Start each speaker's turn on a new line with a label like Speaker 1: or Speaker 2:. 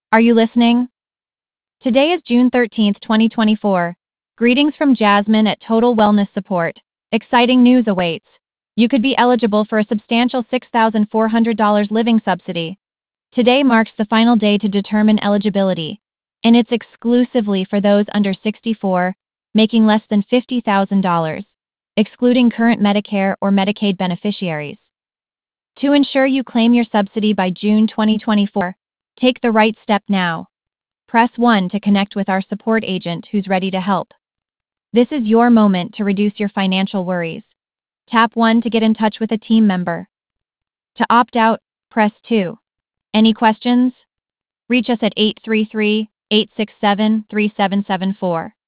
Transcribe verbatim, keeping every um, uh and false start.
Speaker 1: Are you listening? Today is June thirteenth, twenty twenty-four. Greetings from Jasmine at Total Wellness Support. Exciting news awaits. You could be eligible for a substantial six thousand four hundred dollars living subsidy. Today marks the final day to determine eligibility, and it's exclusively for those under sixty-four, making less than fifty thousand dollars, excluding current Medicare or Medicaid beneficiaries. To ensure you claim your subsidy by June twenty twenty-four, take the right step now. Press one to connect with our support agent who's ready to help. This is your moment to reduce your financial worries. Tap one to get in touch with a team member. To opt out, press two. Any questions? Reach us at eight three three, eight six seven, three seven seven four.